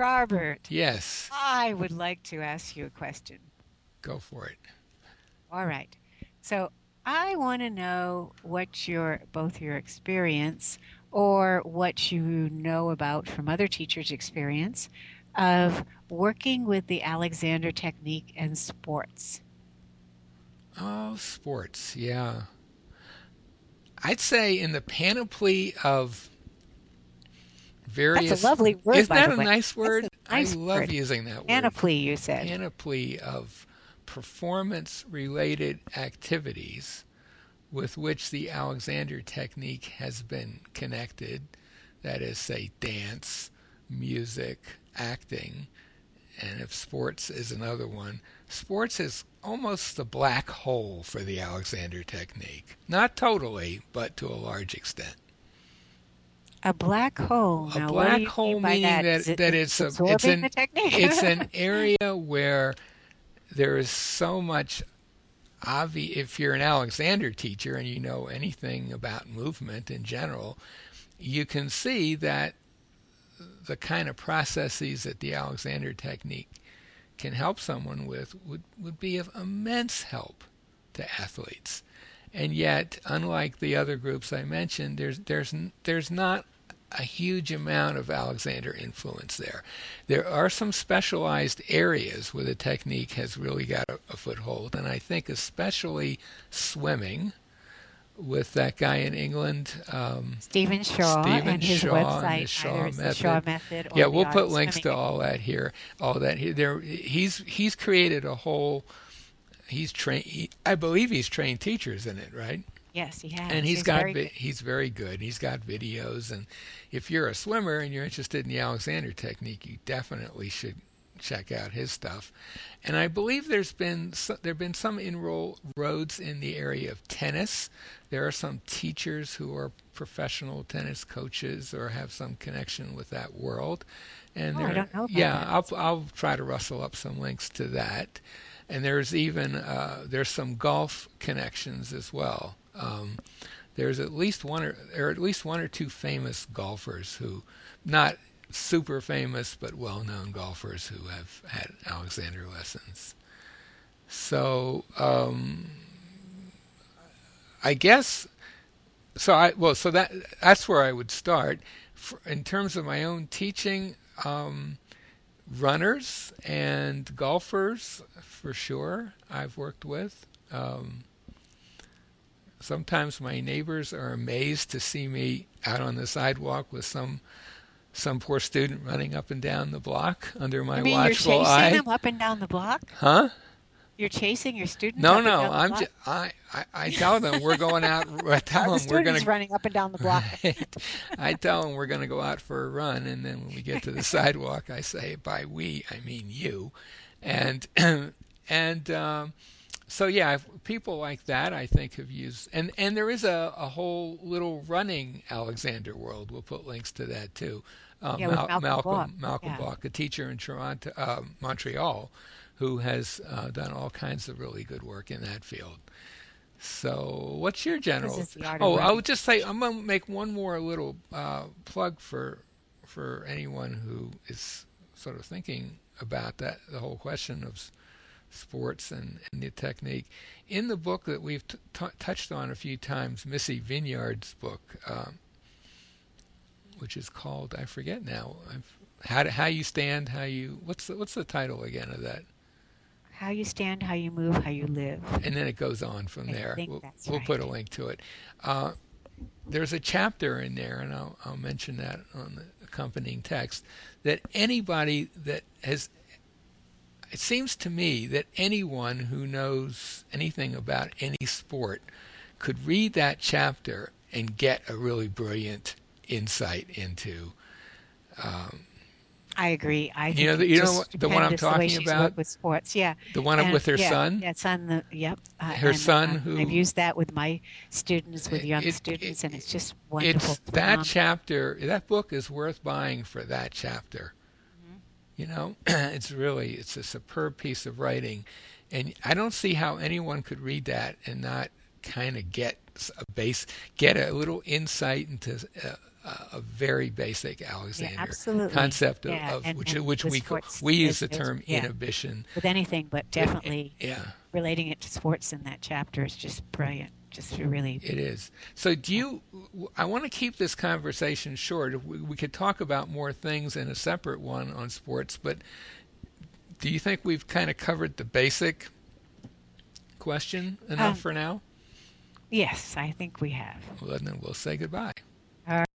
Robert, Yes, I would like to ask you a question. go for it. All right. So I want to know what your both your experience or what you know about from other teachers' experience of working with the Alexander technique and sports. Oh, sports. Yeah. I'd say in the panoply of That's a various, lovely word, isn't by that the a way. nice That's word? a I nice love word. using that word. Panoply, you said. Panoply of performance related activities with which the Alexander technique has been connected. That is, say, dance, music, acting, and if sports is another one, sports is almost the black hole for the Alexander technique. Not totally, but to a large extent. A black hole. A Now, what do black you mean hole by meaning that? that that It's absorbing the technique? it's an area where there is so much obvious. If you're an Alexander teacher and you know anything about movement in general, you can see that the kind of processes that the Alexander technique can help someone with would be of immense help to athletes. And yet, unlike the other groups I mentioned, there's not a huge amount of Alexander influence there. There are some specialized areas where the technique has really got a foothold, and I think especially swimming with that guy in England, Stephen Shaw Stephen and his Shaw, and website, the either Shaw it's the Shaw method. Method Yeah, or the we'll Art put of links Swimming. to all that here. All that there, he's created a whole. He's trained. I believe he's trained teachers in it, right? Yes, he And has. He's very good. he's very good. He's got videos, and if you're a swimmer and you're interested in the Alexander technique, you definitely should check out his stuff. And I believe there've been some inroads in the area of tennis. There are some teachers who are professional tennis coaches or have some connection with that world. And Oh, I there, don't know about yeah, that. I'll try to rustle up some links to that. And there's even there's some golf connections as well. There's at least one or there are at least one or two famous golfers who, not super famous but well-known golfers who have had Alexander lessons. So I guess so. That's where I would start. In terms of my own teaching, runners and golfers for sure I've worked with. Sometimes my neighbors are amazed to see me out on the sidewalk with some poor student running up and down the block under You my mean you're watchful chasing eye. them up and down the block? Huh? You're chasing your students No, up and no. down the block? I tell them we're going out. I Are tell the them we're students going running up and down the to. block? Right. I tell them we're going to go out for a run, and then when we get to the sidewalk, I say, by we, I mean you, and and so yeah, people like that I think have used, and there is a whole little running Alexander world. We'll put links to that too. Yeah, with Malcolm Block. Malcolm Yeah. Bach, a teacher in Toronto, Montreal, who has done all kinds of really good work in that field. So, what's your This general? is the art of Oh, I running. would just say I'm gonna make one more little plug for anyone who is sort of thinking about that the whole question of sports and the technique. In the book that we've touched on a few times, Missy Vinyard's book, which is called I forget now. How you stand, how you what's the title again of that? How you stand, how you move, how you live. And then it goes on from I there. think that's We'll put a right. link to it. Uh, there's a chapter in there, and I'll mention that on the accompanying text, that anybody that has, it seems to me that anyone who knows anything about any sport could read that chapter and get a really brilliant insight into. Um, I agree. I you know, think it you know just the one I'm stupendous the way talking she's about, worked with sports. Yeah, the one and with her yeah, son, yeah, it's on the yep. her And son I've who used that with my students, with young it students, and it's just wonderful, it's that phenomenal. chapter. That book is worth buying for that chapter. Mhm. You know, it's a superb piece of writing, and I don't see how anyone could read that and not kind of get a little insight into a very basic Yeah, Alexander absolutely. concept Yeah, of which and which with sports, we use there's, the there's term yeah, inhibition. with anything, but definitely Yeah, relating it to sports in that chapter is just brilliant. Just really, it is. So do you? I want to keep this conversation short. We could talk about more things in a separate one on sports, but do you think we've kind of covered the basic question enough um, for now? yes, I think we have. Well, then we'll say goodbye. All